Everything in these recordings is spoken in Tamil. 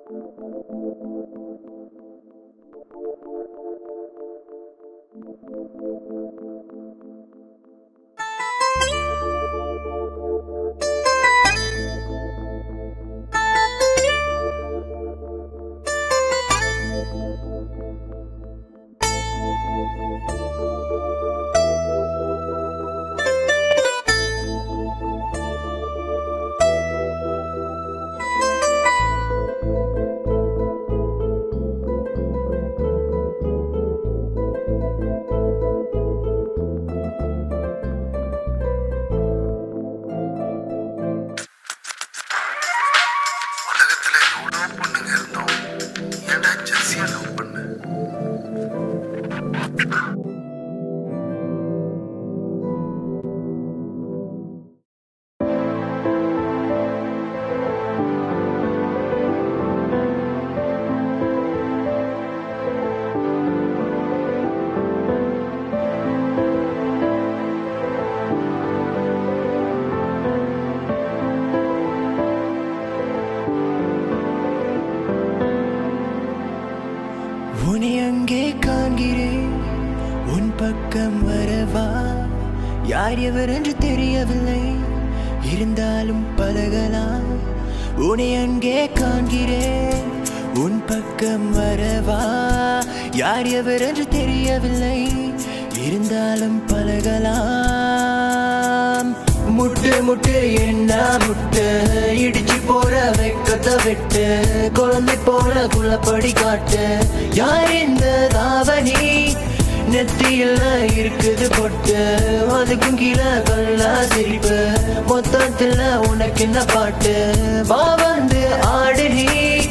எவரென்று தெரியவில்லை இருந்தாலும் பழகலாம் உன்னை அங்கே காண்கிறேன் உன் பக்கம் வரவா யார் எவரென்று தெரியவில்லை இருந்தாலும் பழகலாம் முட்டு முட்டு என்ன முட்டு இடிச்சு போற வெக்கத்தை விட்டு குழந்தை போல குள்ளப்படி காட்டு யார் இந்த தாவணி நெத்தியில இருக்குது பொட்டு அதுக்கும் கீழே கல்லா சிரிப்பு மொத்தத்துல உனக்கு என்ன பாட்டு வா வந்து ஆடு நீ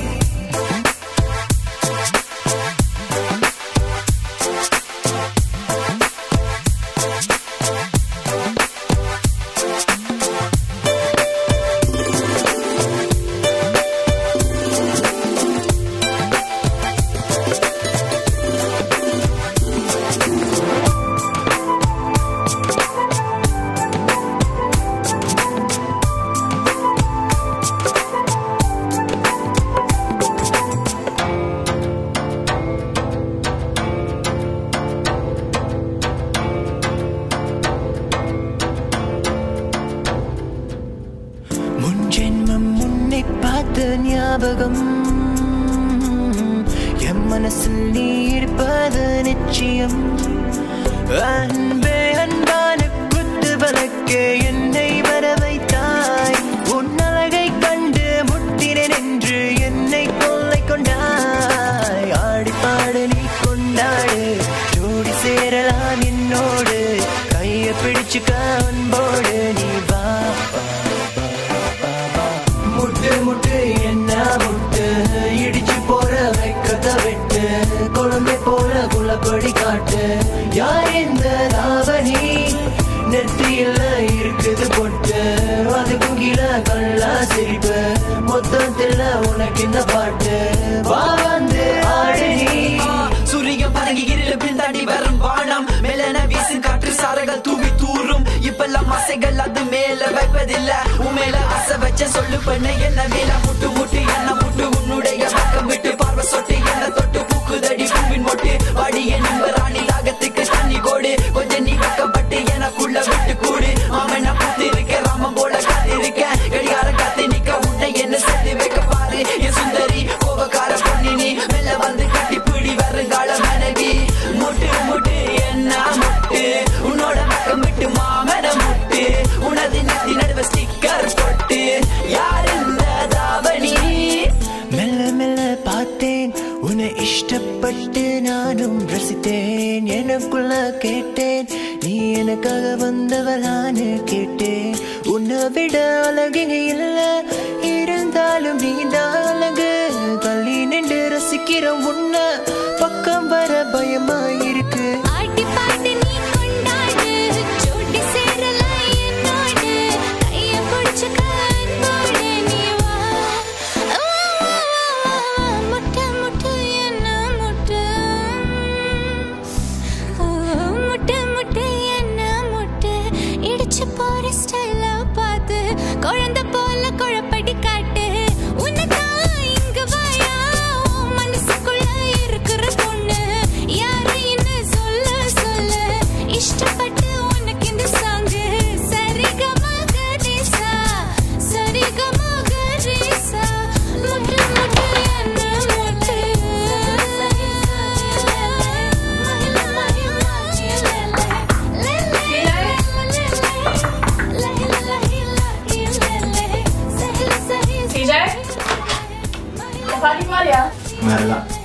ஞாபகம் என் மனசில் நீ இருப்பது நிச்சயம் அன்பே அன்பான குத்து வழக்கே என்னை வர வைத்தாய் உன் அழகை கண்டு முட்டினேன் என்று என்னை கொள்ளை கொண்டாய் ஆடி பாடு நீ கொண்டாடு ஜோடி சேரலாம் என்னோடு கையை பிடிச்சுக்க அன்போடு நீ வா முட்டு என்ன முட்டு இடிச்சு போற வெக்கத்தை விட்டு குழந்தை போல குள்ளப்படி காட்டு யார் இந்த தாவணி நெத்தியில இருக்குது பொட்டு அதுக்கும் கீழே கல்லா சிரிப்பு மொத்தத்துல உனக்கு இந்த பாட்டு வா வந்து ஆடு நீ சூரியன் பதங்கி இருள பின்தாண்டி வரும் வானம் மேலன வீசும் காற்று சாரங்கள் தூவி தூரும் இப்பெல்லாம் ஆசைகள் அது மேல வைப்பதில்ல உன் மேல ஆசை வச்ச சொல்லு பண்ண என்ன மேல முட்டு முட்டு என்ன முட்டு உன்னுடைய பக்கம் விட்டு பார்வை சொட்டு என்ன தொட்டு பூக்குதடி பூவின் மொட்டு வாடி என் ராணி தாகத்துக்கு தண்ணி கோடு கொஞ்சம் நீ பக்கப்பட்டு எனக்குள்ள விட்டு கூடு மாமன் நான் பார்த்து இருக்க ராமன் போல காத்திருக்க கடிகார காத்து நிக்க உன்னை என்ன சேர்த்து வைக்க பாரு என் சுந்தரி கோபக்கார பொண்ணு நீ மெல்ல வந்து கட்டி பிடி வருங்கால மனைவி முட்டு முட்டு என்ன முட்டு உன்னோட பக்கம் விட்டு மாமன முட்டு உனது நெத்தி நடுவ ஸ்டிக்கர் போட்டு யார் இந்த தாவணி மெல்ல மெல்ல பார்த்தேன் உன்னை இஷ்டப்பட்டு நானும் ரசித்தேன் எனக்குள்ள கேட்டேன் நீ எனக்காக வந்தவளான்னு கேட்டேன் உன்னை விட அழகிங்க இல்ல இருந்தாலும் நீதான் அழகு தள்ளி நின்று ரசிக்கிற உன்னை பக்கம் வர பயமா இருக்கு குழந்தை போல குழப்படி காட்டு உனக்கா இங்க வாயா வேறதான்